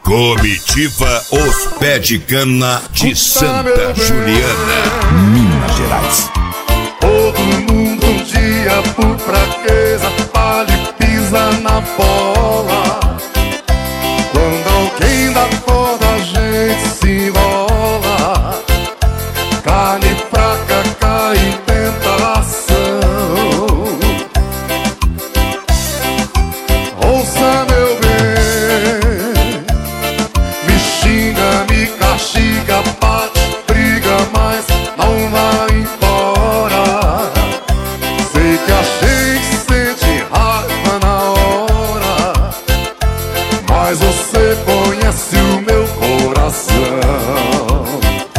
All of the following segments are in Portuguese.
Comitiva Os Pé de Cana de Santa Juliana, Minas Gerais. Todo mundo um dia por fraqueza palha e pisa na bola. Quando alguém dá corda a gente se enrola. Carne fraca cai em tentação. Ouça meu bem, me xinga, me castiga, bate, briga, mas não vai embora. Sei que a gente sente raiva na hora, mas você conhece o meu coração.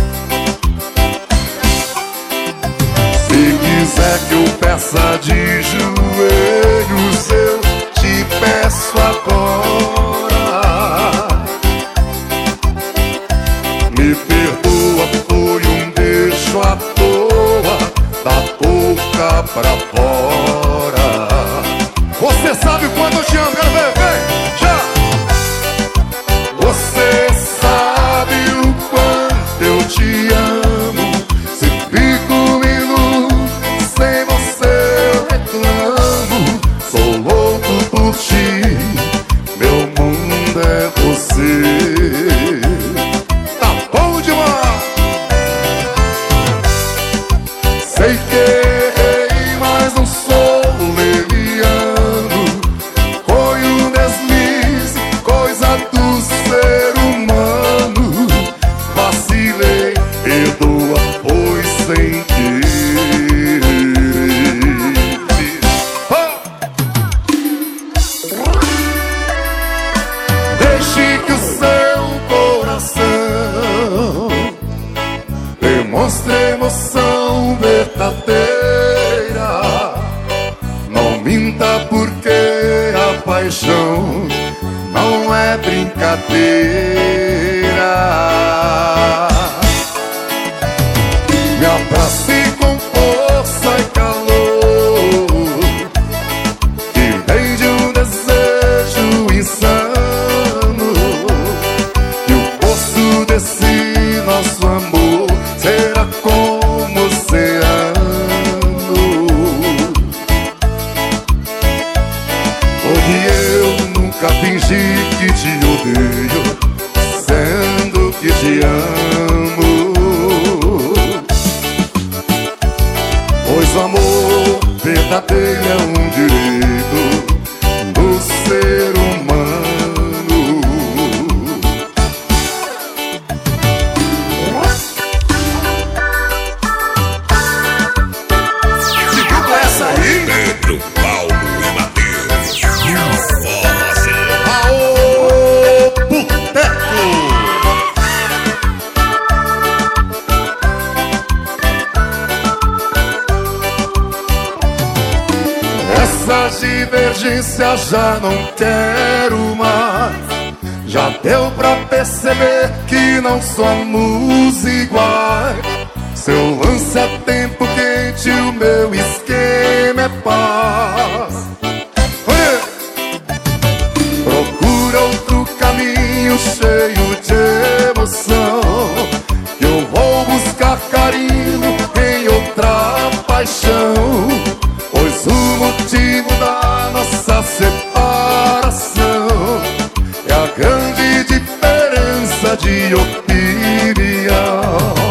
Se quiser que eu peça de joelhos, eu te peço agora. Me perdoa, foi um beijo à toa, da boca pra fora. Você sabe quando eu te amo, quero ver, vem, já. Você sabe o quanto eu te amo. Se fico um minuto sem você eu reclamo. Sou louco por ti, meu mundo é você. Tá bom demais. Sei que errei, mas não sou leviano. Foi um deslize, coisa do ser humano. Vacilei, perdoa, foi sem querer. Deixe que o seu coração demonstre emoção verdadeira. Não minta porque a paixão não é brincadeira. Me abrace com força e calor, que vem de um desejo insano. E o poço desse nosso amor será como oceano. Porque eu nunca fingi que te odeio, sendo que te amo. Pois o amor verdadeiro é um direito do ser humano. Que dupla é essa aí? Pedro, Paulo e Matheus. Informação. Aô, Boteco! Essa divergência já não quero mais. Já deu pra perceber que não somos iguais. Seu lance é tempo quente, o meu esquema é paz. Procura outro caminho cheio de emoção, que eu vou buscar carinho em outra paixão. Pois o motivo da nossa separação é a grande diferença de opinião.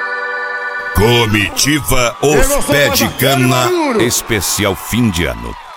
Comitiva Os Pé de Cana, especial fim de ano.